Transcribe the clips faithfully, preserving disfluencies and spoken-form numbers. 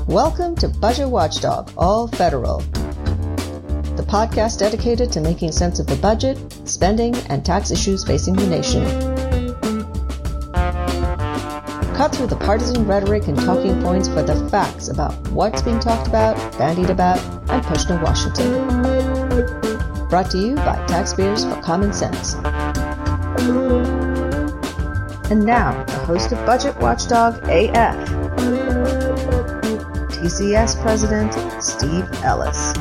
Welcome to Budget Watchdog, All Federal, the podcast dedicated to making sense of the budget, spending, and tax issues facing the nation. Cut through the partisan rhetoric and talking points for the facts about what's being talked about, bandied about, and pushed in Washington. Brought to you by Taxpayers for Common Sense. And now, the host of Budget Watchdog A F, T C S President Steve Ellis.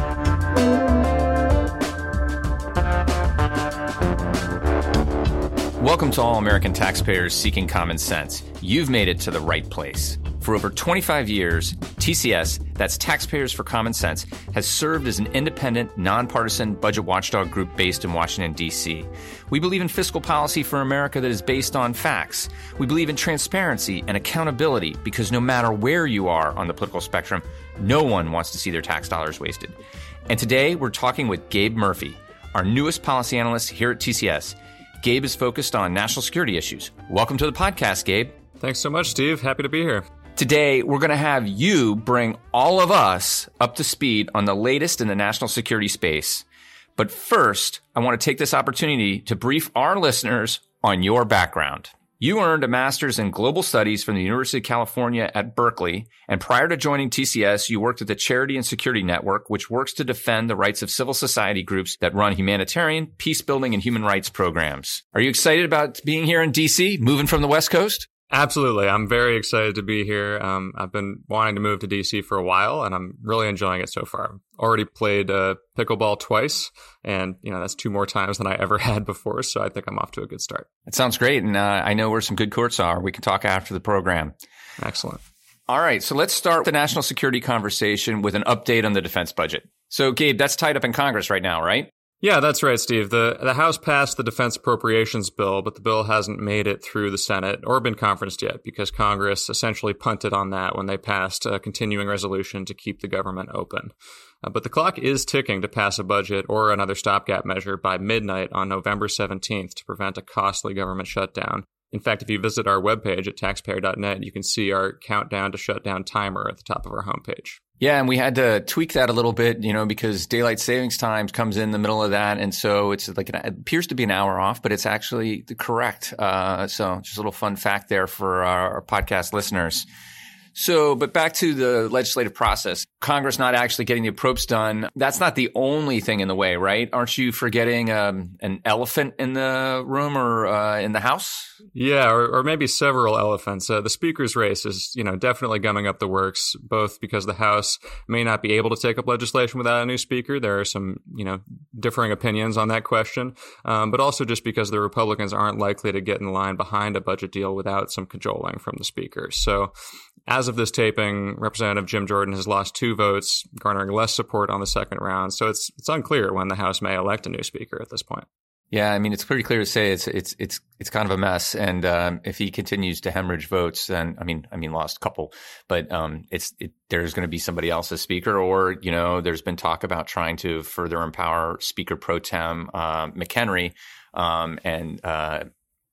Welcome to all American taxpayers seeking common sense. You've made it to the right place. For over twenty-five years, T C S, that's Taxpayers for Common Sense, has served as an independent, nonpartisan budget watchdog group based in Washington, D C. We believe in fiscal policy for America that is based on facts. We believe in transparency and accountability because no matter where you are on the political spectrum, no one wants to see their tax dollars wasted. And today, we're talking with Gabe Murphy, our newest policy analyst here at T C S. Gabe is focused on national security issues. Welcome to the podcast, Gabe. Thanks so much, Steve. Happy to be here. Today, we're going to have you bring all of us up to speed on the latest in the national security space. But first, I want to take this opportunity to brief our listeners on your background. You earned a master's in global studies from the University of California at Berkeley, and prior to joining T C S, you worked at the Charity and Security Network, which works to defend the rights of civil society groups that run humanitarian, peace-building, and human rights programs. Are you excited about being here in D C, moving from the West Coast? Absolutely. I'm very excited to be here. Um, I've been wanting to move to D C for a while, and I'm really enjoying it so far. I've already played uh, pickleball twice, and you know that's two more times than I ever had before, so I think I'm off to a good start. It sounds great, and uh, I know where some good courts are. We can talk after the program. Excellent. All right, so let's start the national security conversation with an update on the defense budget. So, Gabe, that's tied up in Congress right now, right? Yeah, that's right, Steve. The the House passed the defense appropriations bill, but the bill hasn't made it through the Senate or been conferenced yet because Congress essentially punted on that when they passed a continuing resolution to keep the government open. Uh, but the clock is ticking to pass a budget or another stopgap measure by midnight on November seventeenth to prevent a costly government shutdown. In fact, if you visit our webpage at taxpayer dot net, you can see our countdown to shutdown timer at the top of our homepage. Yeah, and we had to tweak that a little bit, you know, because daylight savings time comes in the middle of that. And so it's like, an, it appears to be an hour off, but it's actually correct. Uh, so just a little fun fact there for our, our podcast listeners. So, but back to the legislative process. Congress not actually getting the approps done. That's not the only thing in the way, right? Aren't you forgetting um, an elephant in the room or uh, in the House? Yeah, or, or maybe several elephants. Uh, the speaker's race is, you know, definitely gumming up the works, both because the House may not be able to take up legislation without a new speaker. There are some, you know, differing opinions on that question, um, but also just because the Republicans aren't likely to get in line behind a budget deal without some cajoling from the speaker. So as of this taping, Representative Jim Jordan has lost two votes, garnering less support on the second round. So it's it's unclear when the House may elect a new speaker at this point. Yeah, I mean, it's pretty clear to say it's it's it's it's kind of a mess. And um, if he continues to hemorrhage votes, then I mean, I mean, lost a couple, but um, it's it, there's going to be somebody else as speaker, or you know, there's been talk about trying to further empower Speaker Pro Tem uh, McHenry, um, and uh,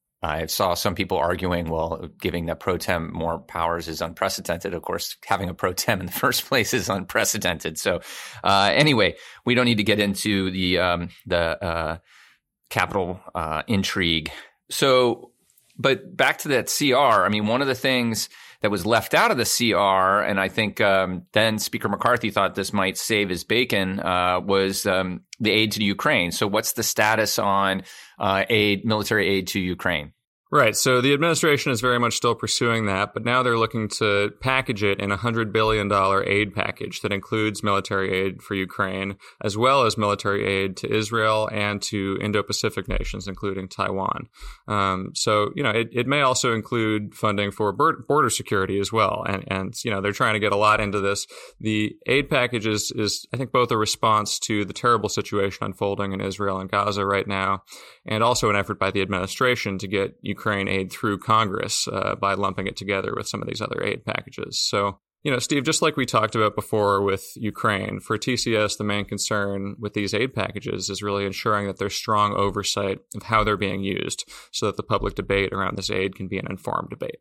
I saw some people arguing, well, giving the pro tem more powers is unprecedented. Of course, having a pro tem in the first place is unprecedented. So uh, anyway, we don't need to get into the um, the uh, Capitol uh, intrigue. So, but back to that C R, I mean, one of the things that was left out of the C R, and I think um, then Speaker McCarthy thought this might save his bacon, uh, was um, the aid to Ukraine. So what's the status on uh, aid, military aid to Ukraine? Right. So the administration is very much still pursuing that, but now they're looking to package it in a one hundred billion dollars aid package that includes military aid for Ukraine, as well as military aid to Israel and to Indo-Pacific nations, including Taiwan. Um, so, you know, it, it may also include funding for border security as well. And, and, you know, they're trying to get a lot into this. The aid package is, is, I think, both a response to the terrible situation unfolding in Israel and Gaza right now, and also an effort by the administration to get Ukraine aid through Congress uh, by lumping it together with some of these other aid packages. So, you know, Steve, just like we talked about before with Ukraine, for T C S, the main concern with these aid packages is really ensuring that there's strong oversight of how they're being used so that the public debate around this aid can be an informed debate.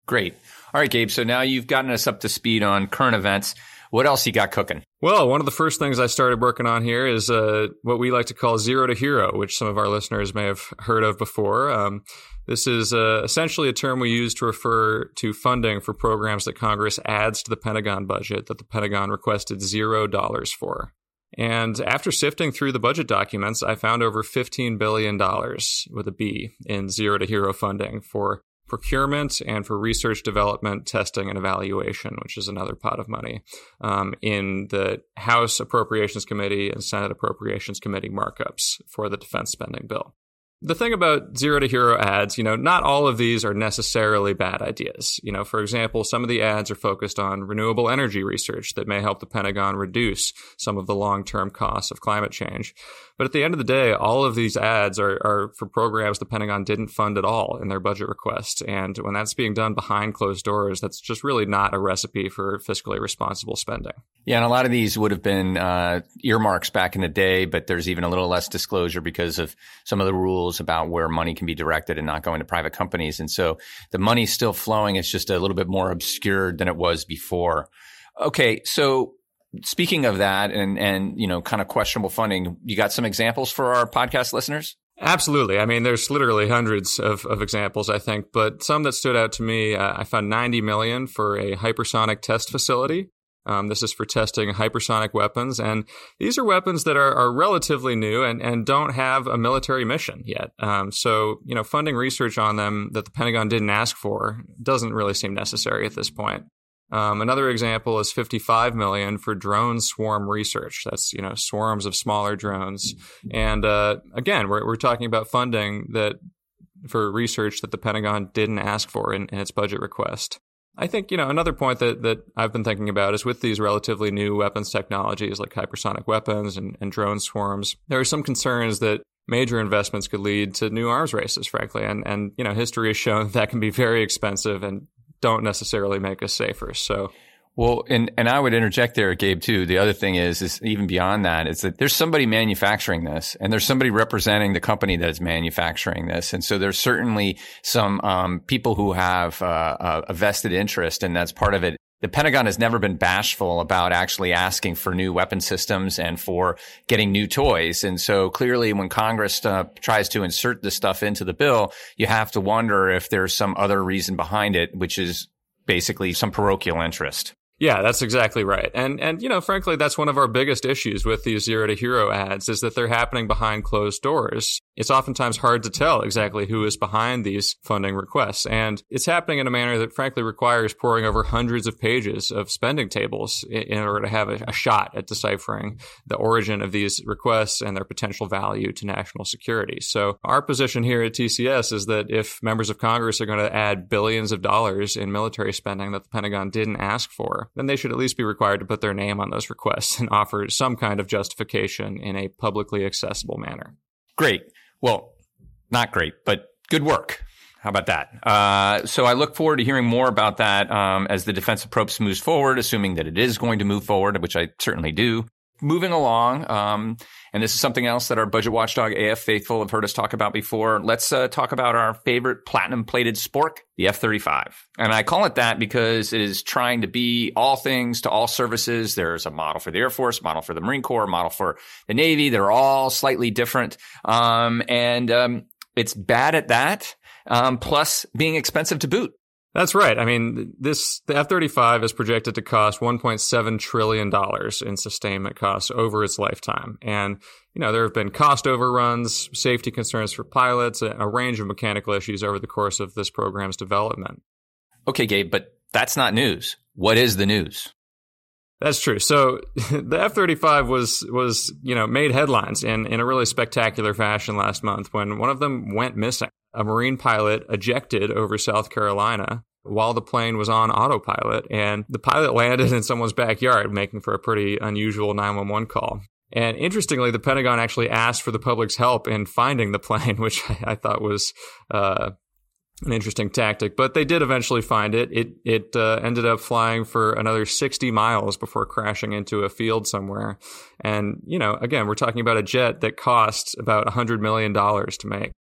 Great. All right, Gabe. So now you've gotten us up to speed on current events. What else you got cooking? Well, one of the first things I started working on here is uh, what we like to call zero to hero, which some of our listeners may have heard of before. Um, this is uh, essentially a term we use to refer to funding for programs that Congress adds to the Pentagon budget that the Pentagon requested zero dollars for. And after sifting through the budget documents, I found over fifteen billion dollars with a B in zero to hero funding for procurement and for research, development, testing, and evaluation, which is another pot of money, um, in the House Appropriations Committee and Senate Appropriations Committee markups for the defense spending bill. The thing about zero to hero ads, you know, not all of these are necessarily bad ideas. You know, for example, some of the ads are focused on renewable energy research that may help the Pentagon reduce some of the long-term costs of climate change. But at the end of the day, all of these ads are, are for programs the Pentagon didn't fund at all in their budget request. And when that's being done behind closed doors, that's just really not a recipe for fiscally responsible spending. Yeah, and a lot of these would have been uh, earmarks back in the day, but there's even a little less disclosure because of some of the rules about where money can be directed and not going to private companies. And so the money's still flowing. It's just a little bit more obscured than it was before. Okay, so speaking of that and, and, you know, kind of questionable funding, you got some examples for our podcast listeners? Absolutely. I mean, there's literally hundreds of, of examples, I think, but some that stood out to me, uh, I found ninety million dollars for a hypersonic test facility. Um, this is for testing hypersonic weapons, and these are weapons that are, are relatively new and, and don't have a military mission yet. Um, so, you know, funding research on them that the Pentagon didn't ask for doesn't really seem necessary at this point. Um, another example is fifty-five million dollars for drone swarm research. That's, you know, swarms of smaller drones. And uh, again, we're we're talking about funding that for research that the Pentagon didn't ask for in, in its budget request. I think, you know, another point that, that I've been thinking about is with these relatively new weapons technologies like hypersonic weapons and, and drone swarms, there are some concerns that major investments could lead to new arms races, frankly. And, and you know, history has shown that, that can be very expensive and don't necessarily make us safer. So, well, and, and I would interject there, Gabe, too. The other thing is, is even beyond that, is that there's somebody manufacturing this and there's somebody representing the company that is manufacturing this. And so there's certainly some, um, people who have, uh, a vested interest, and that's part of it. The Pentagon has never been bashful about actually asking for new weapon systems and for getting new toys. And so clearly when Congress uh, tries to insert this stuff into the bill, you have to wonder if there's some other reason behind it, which is basically some parochial interest. Yeah, that's exactly right. And, and, you know, frankly, that's one of our biggest issues with these zero to hero ads is that they're happening behind closed doors. It's oftentimes hard to tell exactly who is behind these funding requests. And it's happening in a manner that frankly requires poring over hundreds of pages of spending tables in order to have a, a shot at deciphering the origin of these requests and their potential value to national security. So our position here at T C S is that if members of Congress are going to add billions of dollars in military spending that the Pentagon didn't ask for, then they should at least be required to put their name on those requests and offer some kind of justification in a publicly accessible manner. Great. Well, not great, but good work. How about that? Uh, so I look forward to hearing more about that um, as the defense approach moves forward, assuming that it is going to move forward, which I certainly do. Moving along, um, and this is something else that our budget watchdog A F faithful have heard us talk about before. Let's uh, talk about our favorite platinum-plated spork, the F thirty-five. And I call it that because it is trying to be all things to all services. There's a model for the Air Force, model for the Marine Corps, model for the Navy. They're all slightly different. Um, and um, it's bad at that, um, plus being expensive to boot. That's right. I mean, this the F thirty-five is projected to cost one point seven trillion dollars in sustainment costs over its lifetime. And, you know, there have been cost overruns, safety concerns for pilots, a, a range of mechanical issues over the course of this program's development. Okay, Gabe, but that's not news. What is the news? That's true. So the F thirty-five was, was, you know, made headlines in, in a really spectacular fashion last month when one of them went missing. A Marine pilot ejected over South Carolina while the plane was on autopilot, and the pilot landed in someone's backyard, making for a pretty unusual nine one one call. And interestingly, the Pentagon actually asked for the public's help in finding the plane, which I, I thought was uh, an interesting tactic. But they did eventually find it. It it uh, ended up flying for another sixty miles before crashing into a field somewhere. And, you know, again, we're talking about a jet that cost about one hundred million dollars to make.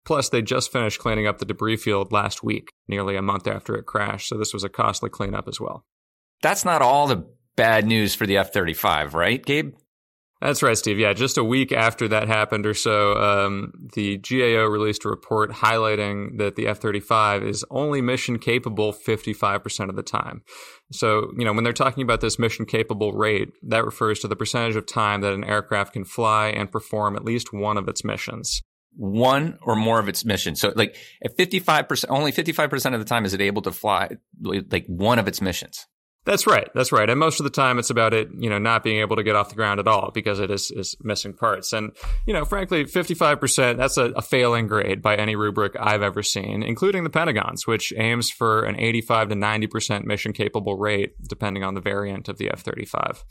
Plus, they just finished cleaning up the debris field last week, nearly a month after it crashed. So this was a costly cleanup as well. That's not all the bad news for the F thirty-five, right, Gabe? That's right, Steve. Yeah, just a week after that happened or so, um, the G A O released a report highlighting that the F thirty-five is only mission capable fifty-five percent of the time. So, you know, when they're talking about this mission capable rate, that refers to the percentage of time that an aircraft can fly and perform at least one of its missions. One or more of its missions. So like at fifty-five percent, only fifty-five percent of the time is it able to fly like one of its missions. That's right. That's right. And most of the time it's about it, you know, not being able to get off the ground at all because it is, is missing parts. And, you know, frankly, fifty-five percent, that's a, a failing grade by any rubric I've ever seen, including the Pentagon's, which aims for an eighty-five to ninety percent mission capable rate, depending on the variant of the F thirty-five.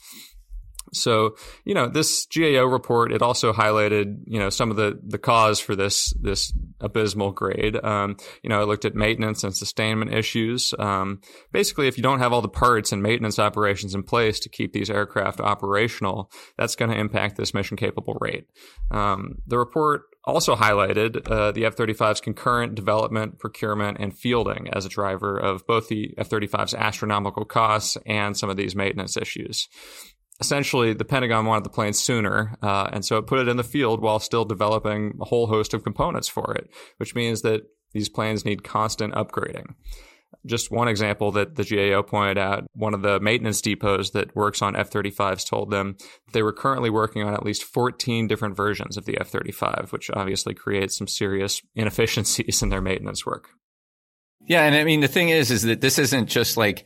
So, you know, this G A O report, it also highlighted, you know, some of the, the cause for this, this abysmal grade. Um, you know, it looked at maintenance and sustainment issues. Um, basically, if you don't have all the parts and maintenance operations in place to keep these aircraft operational, that's going to impact this mission capable rate. Um, the report also highlighted uh, the F thirty-five's concurrent development, procurement, and fielding as a driver of both the F thirty-five's astronomical costs and some of these maintenance issues. Essentially, the Pentagon wanted the plane sooner, uh, and so it put it in the field while still developing a whole host of components for it, which means that these planes need constant upgrading. Just one example that the G A O pointed out, one of the maintenance depots that works on F thirty-fives told them they were currently working on at least fourteen different versions of the F thirty-five, which obviously creates some serious inefficiencies in their maintenance work. Yeah, and I mean, the thing is, is that this isn't just like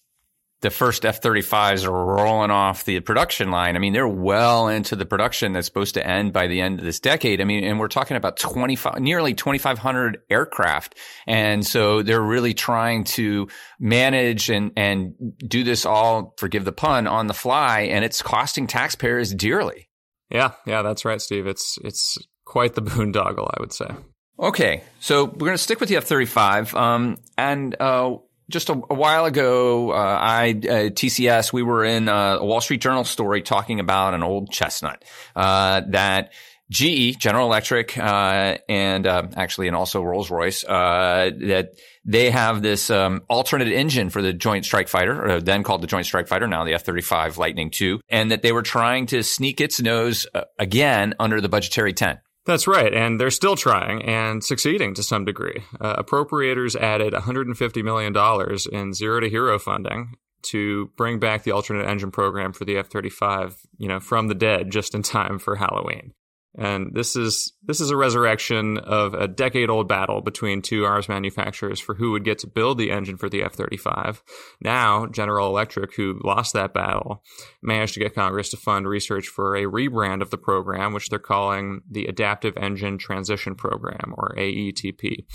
the first F thirty-fives are rolling off the production line. I mean, they're well into the production that's supposed to end by the end of this decade. I mean, and we're talking about twenty-five, nearly twenty-five hundred aircraft. And so they're really trying to manage and, and do this all, forgive the pun, on the fly. And it's costing taxpayers dearly. Yeah. Yeah, that's right, Steve. It's, it's quite the boondoggle, I would say. Okay. So we're going to stick with the F thirty-five. Um, and, uh, Just a, a while ago, uh, I, uh, T C S, we were in uh, a Wall Street Journal story talking about an old chestnut, uh, that G E, General Electric, uh, and, uh, actually, and also Rolls-Royce, uh, that they have this, um, alternate engine for the Joint Strike Fighter, or then called the Joint Strike Fighter, now the F thirty-five Lightning two, and that they were trying to sneak its nose uh, again under the budgetary tent. That's right, and they're still trying and succeeding to some degree. Uh, appropriators added one hundred fifty million dollars in zero-to-hero funding to bring back the alternate engine program for the F thirty-five, you know, from the dead just in time for Halloween. And this is this is a resurrection of a decade-old battle between two arms manufacturers for who would get to build the engine for the F thirty-five. Now, General Electric, who lost that battle, managed to get Congress to fund research for a rebrand of the program, which they're calling the Adaptive Engine Transition Program, or A E T P.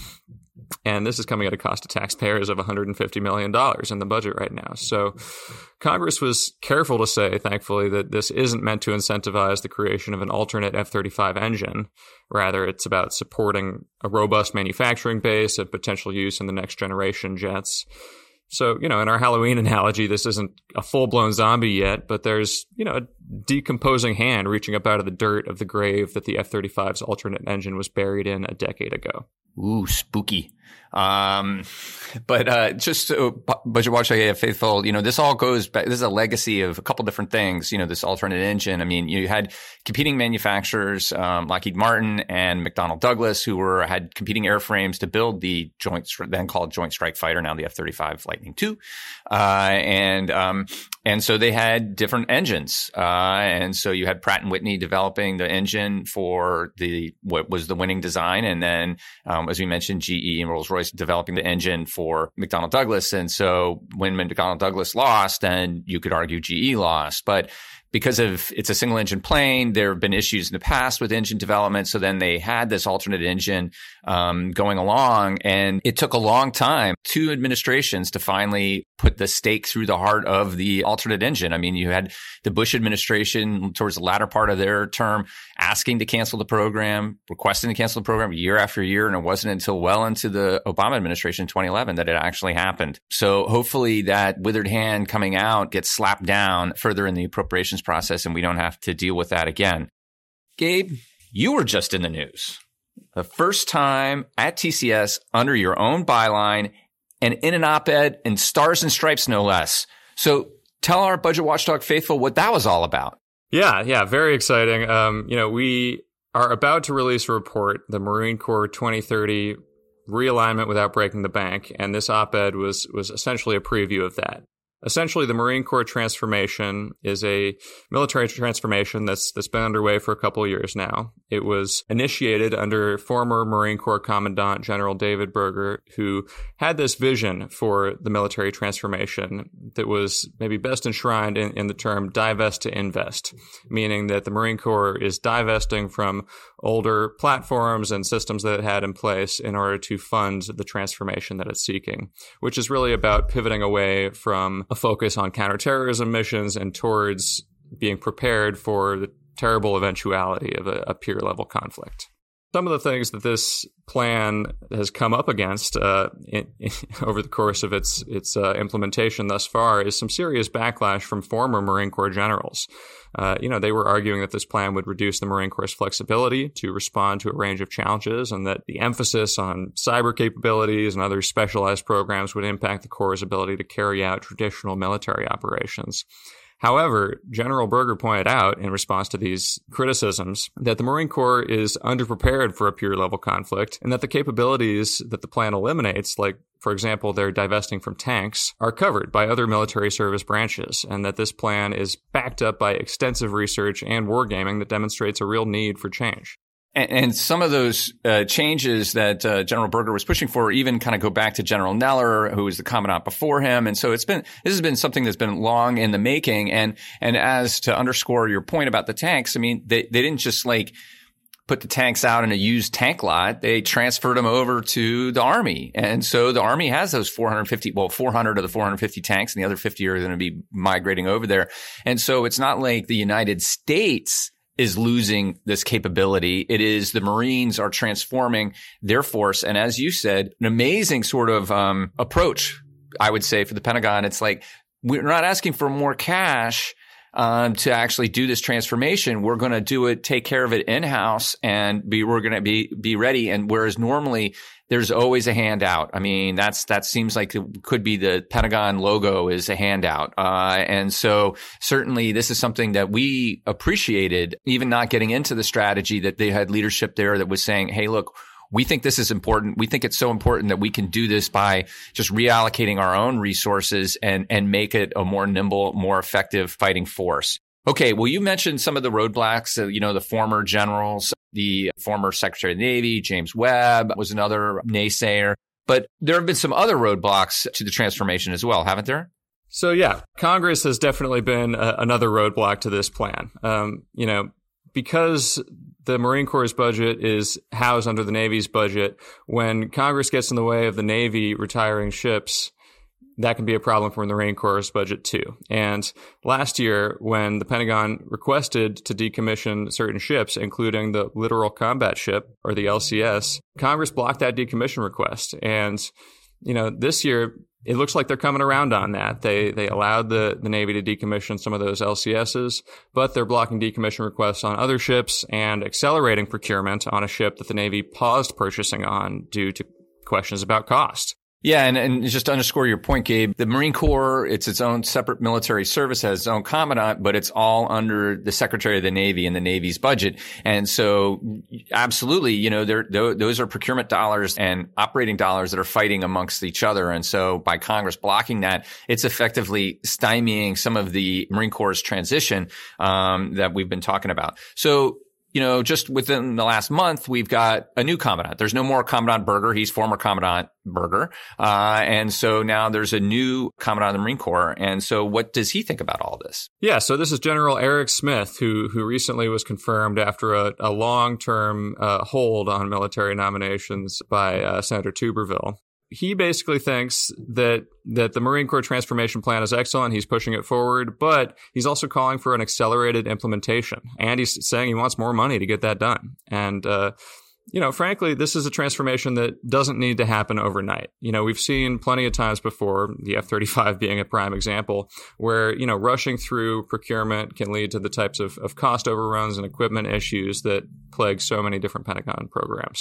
And this is coming at a cost to taxpayers of one hundred fifty million dollars in the budget right now. So Congress was careful to say, thankfully, that this isn't meant to incentivize the creation of an alternate F thirty-five engine. Rather, it's about supporting a robust manufacturing base of potential use in the next generation jets. So, you know, in our Halloween analogy, this isn't a full-blown zombie yet, but there's, you know, a decomposing hand reaching up out of the dirt of the grave that the F thirty-five's alternate engine was buried in a decade ago. Ooh, spooky. Um, but, uh, just so Budget Watchdog faithful, you know, this all goes back. This is a legacy of a couple different things, you know, this alternate engine. I mean, you had competing manufacturers, um, Lockheed Martin and McDonnell Douglas, who were, had competing airframes to build the joint, then called Joint Strike Fighter, now the F thirty-five Lightning two. Uh, and, um, and so they had different engines. Uh, and so you had Pratt and Whitney developing the engine for the, what was the winning design. And then, um, as we mentioned, G E and Rolls-Royce developing the engine for McDonnell Douglas. And so when McDonnell Douglas lost, then you could argue G E lost. But because of it's a single engine plane, there have been issues in the past with engine development. So then they had this alternate engine um, going along, and it took a long time, two administrations, to finally put the stake through the heart of the alternate engine. I mean, you had the Bush administration towards the latter part of their term asking to cancel the program, requesting to cancel the program year after year. And it wasn't until well into the Obama administration in twenty eleven that it actually happened. So hopefully that withered hand coming out gets slapped down further in the appropriations process, and we don't have to deal with that again. Gabe, you were just in the news. The first time at T C S under your own byline and in an op-ed in Stars and Stripes, no less. So tell our Budget Watchdog faithful what that was all about. Yeah, yeah, very exciting. Um, you know, we are about to release a report, the Marine Corps twenty thirty Realignment Without Breaking the Bank, and this op-ed was was essentially a preview of that. Essentially, the Marine Corps transformation is a military transformation that's that's been underway for a couple of years now. It was initiated under former Marine Corps Commandant General David Berger, who had this vision for the military transformation that was maybe best enshrined in, in the term divest to invest, meaning that the Marine Corps is divesting from older platforms and systems that it had in place in order to fund the transformation that it's seeking, which is really about pivoting away from a focus on counterterrorism missions and towards being prepared for the terrible eventuality of a, a peer-level conflict. Some of the things that this plan has come up against uh, in, in, over the course of its its uh, implementation thus far is some serious backlash from former Marine Corps generals. Uh, you know, they were arguing that this plan would reduce the Marine Corps' flexibility to respond to a range of challenges, and that the emphasis on cyber capabilities and other specialized programs would impact the Corps' ability to carry out traditional military operations. However, General Berger pointed out in response to these criticisms that the Marine Corps is underprepared for a peer-level conflict, and that the capabilities that the plan eliminates, like, for example, their divesting from tanks, are covered by other military service branches, and that this plan is backed up by extensive research and wargaming that demonstrates a real need for change. And, and some of those uh, changes that uh, General Berger was pushing for even kind of go back to General Neller, who was the commandant before him. And so it's been, this has been something that's been long in the making. And, and as to underscore your point about the tanks, I mean, they, they didn't just like put the tanks out in a used tank lot. They transferred them over to the Army. And so the Army has those four hundred fifty, well, four hundred of the four hundred fifty tanks, and the other fifty are going to be migrating over there. And so it's not like the United States is losing this capability. It is the Marines are transforming their force. And as you said, an amazing sort of um, approach, I would say, for the Pentagon. It's like, we're not asking for more cash um, to actually do this transformation. We're going to do it, take care of it in-house, and be, we're going to be, be ready. And whereas normally there's always a handout. I mean, that's, that seems like it could be the Pentagon logo is a handout. Uh, and so certainly this is something that we appreciated, even not getting into the strategy, that they had leadership there that was saying, hey, look, we think this is important. We think it's so important that we can do this by just reallocating our own resources and, and make it a more nimble, more effective fighting force. Okay, well, you mentioned some of the roadblocks, uh, you know, the former generals, the former Secretary of the Navy, James Webb was another naysayer. But there have been some other roadblocks to the transformation as well, haven't there? So, yeah, Congress has definitely been a, another roadblock to this plan. Um, you know, because the Marine Corps' budget is housed under the Navy's budget, when Congress gets in the way of the Navy retiring ships, that can be a problem for the Marine Corps' budget too. And last year, when the Pentagon requested to decommission certain ships, including the Littoral Combat Ship, or the L C S, Congress blocked that decommission request. And, you know, this year, it looks like they're coming around on that. They they allowed the, the Navy to decommission some of those L C Ss, but they're blocking decommission requests on other ships and accelerating procurement on a ship that the Navy paused purchasing on due to questions about cost. Yeah, and, and just to underscore your point, Gabe, the Marine Corps, it's its own separate military service, has its own commandant, but it's all under the Secretary of the Navy and the Navy's budget. And so absolutely, you know, there, those are procurement dollars and operating dollars that are fighting amongst each other. And so by Congress blocking that, it's effectively stymieing some of the Marine Corps' transition um, that we've been talking about. So, you know, just within the last month, we've got a new commandant. There's no more Commandant Berger. He's former Commandant Berger. Uh, and so now there's a new commandant of the Marine Corps. And so what does he think about all this? Yeah, so this is General Eric Smith, who who recently was confirmed after a, a long-term uh, hold on military nominations by uh, Senator Tuberville. He basically thinks that that the Marine Corps transformation plan is excellent. He's pushing it forward, but he's also calling for an accelerated implementation. And he's saying he wants more money to get that done. And, uh, you know, frankly, this is a transformation that doesn't need to happen overnight. You know, we've seen plenty of times before, the F thirty-five being a prime example, where, you know, rushing through procurement can lead to the types of, of cost overruns and equipment issues that plague so many different Pentagon programs.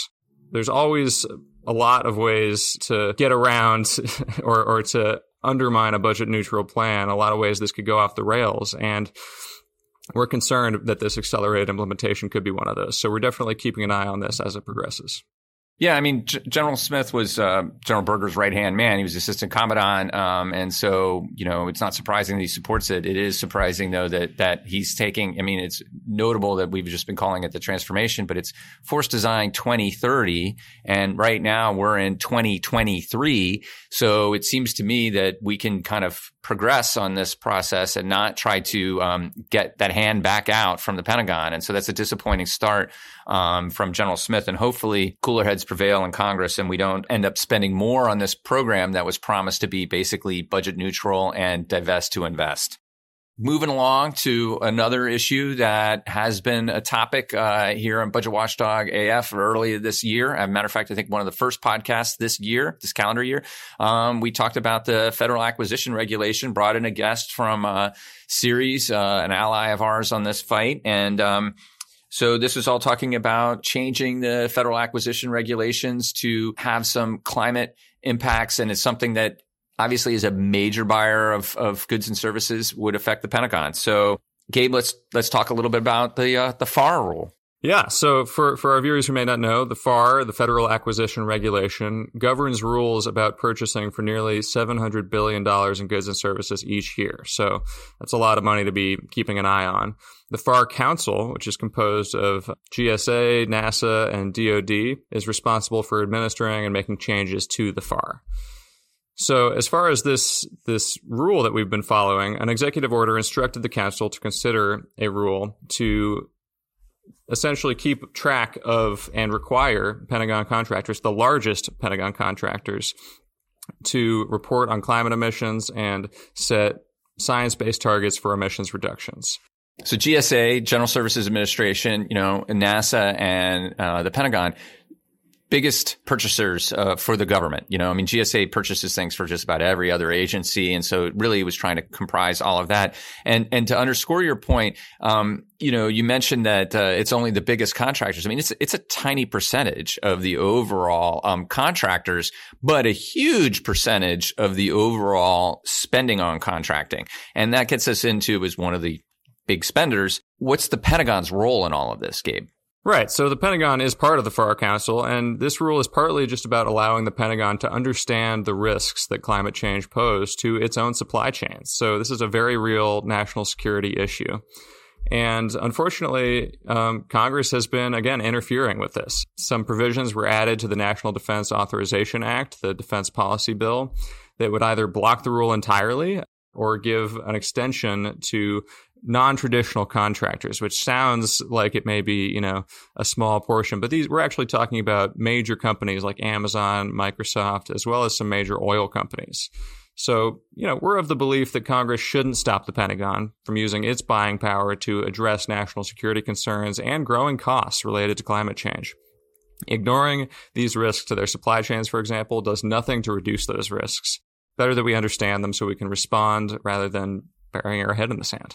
there's always a lot of ways to get around or, or to undermine a budget neutral plan. A lot of ways this could go off the rails. And we're concerned that this accelerated implementation could be one of those. So we're definitely keeping an eye on this as it progresses. Yeah, I mean, G- General Smith was uh, General Berger's right-hand man. He was assistant commandant. Um, and so, you know, it's not surprising that he supports it. It is surprising, though, that that he's taking – I mean, it's notable that we've just been calling it the transformation, but it's Force Design twenty thirty. And right now we're in twenty twenty-three. So it seems to me that we can kind of progress on this process and not try to um, get that hand back out from the Pentagon. And so that's a disappointing start um, from General Smith. And hopefully cooler heads prevail in Congress and we don't end up spending more on this program that was promised to be basically budget neutral and divest to invest. Moving along to another issue that has been a topic uh, here on Budget Watchdog A F earlier this year. As a matter of fact, I think one of the first podcasts this year, this calendar year, um, we talked about the federal acquisition regulation, brought in a guest from uh, Ceres, uh, an ally of ours on this fight. And um, so this is all talking about changing the federal acquisition regulations to have some climate impacts. And it's something that obviously as a major buyer of, of goods and services would affect the Pentagon. So Gabe, let's, let's talk a little bit about the, uh, the F A R rule. Yeah. So for, for our viewers who may not know, the F A R, the Federal Acquisition Regulation, governs rules about purchasing for nearly seven hundred billion dollars in goods and services each year. So that's a lot of money to be keeping an eye on. The F A R Council, which is composed of G S A, NASA, and D O D, is responsible for administering and making changes to the F A R. So as far as this this rule that we've been following, an executive order instructed the council to consider a rule to essentially keep track of and require Pentagon contractors, the largest Pentagon contractors, to report on climate emissions and set science-based targets for emissions reductions. So G S A, General Services Administration, you know, NASA and uh, the Pentagon, biggest purchasers uh, for the government. You know, I mean, G S A purchases things for just about every other agency. And so it really was trying to comprise all of that. And, and to underscore your point, um, you know, you mentioned that uh, it's only the biggest contractors. I mean, it's, it's a tiny percentage of the overall um, contractors, but a huge percentage of the overall spending on contracting. And that gets us into, as one of the big spenders, what's the Pentagon's role in all of this, Gabe? Right. So the Pentagon is part of the F A R Council, and this rule is partly just about allowing the Pentagon to understand the risks that climate change pose to its own supply chains. So this is a very real national security issue. And unfortunately, um, Congress has been, again, interfering with this. Some provisions were added to the National Defense Authorization Act, the defense policy bill, that would either block the rule entirely or give an extension to non-traditional contractors, which sounds like it may be, you know, a small portion, but these we're actually talking about major companies like Amazon, Microsoft, as well as some major oil companies. So, you know, we're of the belief that Congress shouldn't stop the Pentagon from using its buying power to address national security concerns and growing costs related to climate change. Ignoring these risks to their supply chains, for example, does nothing to reduce those risks. Better that we understand them so we can respond rather than burying our head in the sand.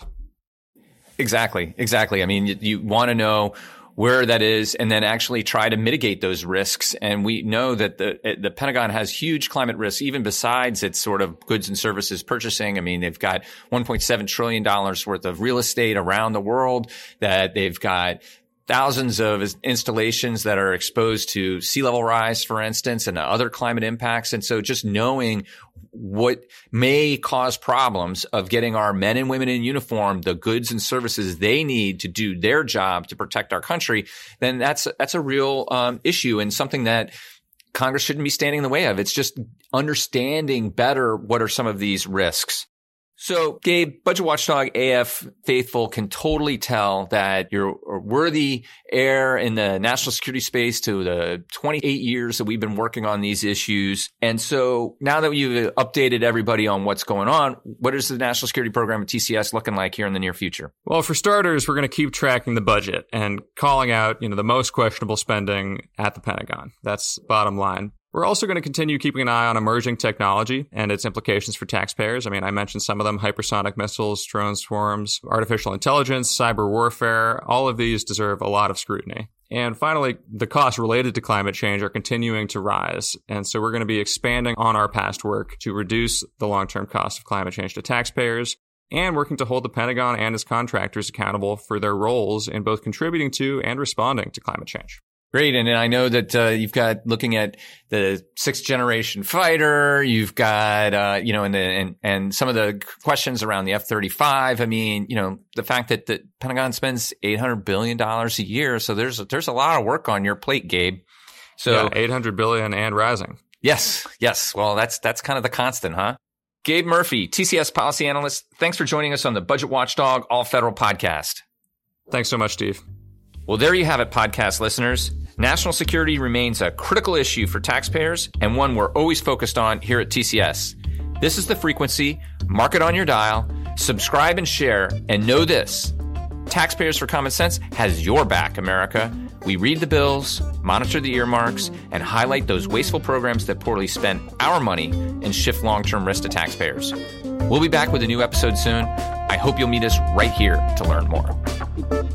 Exactly. Exactly. I mean, you, you want to know where that is and then actually try to mitigate those risks. And we know that the the Pentagon has huge climate risks, even besides its sort of goods and services purchasing. I mean, they've got one point seven trillion dollars worth of real estate around the world, that they've got thousands of installations that are exposed to sea level rise, for instance, and other climate impacts. And so just knowing what may cause problems of getting our men and women in uniform the goods and services they need to do their job to protect our country, then that's that's a real um, issue and something that Congress shouldn't be standing in the way of. It's just understanding better what are some of these risks. So, Gabe, Budget Watchdog A F faithful can totally tell that you're a worthy heir in the national security space to the twenty-eight years that we've been working on these issues. And so now that you've updated everybody on what's going on, what is the national security program at T C S looking like here in the near future? Well, for starters, we're going to keep tracking the budget and calling out, you know, the most questionable spending at the Pentagon. That's bottom line. We're also going to continue keeping an eye on emerging technology and its implications for taxpayers. I mean, I mentioned some of them: hypersonic missiles, drone swarms, artificial intelligence, cyber warfare. All of these deserve a lot of scrutiny. And finally, the costs related to climate change are continuing to rise. And so we're going to be expanding on our past work to reduce the long-term cost of climate change to taxpayers and working to hold the Pentagon and its contractors accountable for their roles in both contributing to and responding to climate change. Great. And I know that uh, you've got looking at the sixth generation fighter, you've got, uh, you know, and, the, and, and some of the questions around the F thirty-five. I mean, you know, the fact that the Pentagon spends eight hundred billion dollars a year. So there's, there's a lot of work on your plate, Gabe. So yeah, eight hundred billion dollars and rising. Yes. Yes. Well, that's, that's kind of the constant, huh? Gabe Murphy, T C S policy analyst. Thanks for joining us on the Budget Watchdog All Federal podcast. Thanks so much, Steve. Well, there you have it, podcast listeners. National security remains a critical issue for taxpayers and one we're always focused on here at T C S. This is The Frequency. Mark it on your dial, subscribe and share, and know this. Taxpayers for Common Sense has your back, America. We read the bills, monitor the earmarks, and highlight those wasteful programs that poorly spend our money and shift long-term risk to taxpayers. We'll be back with a new episode soon. I hope you'll meet us right here to learn more.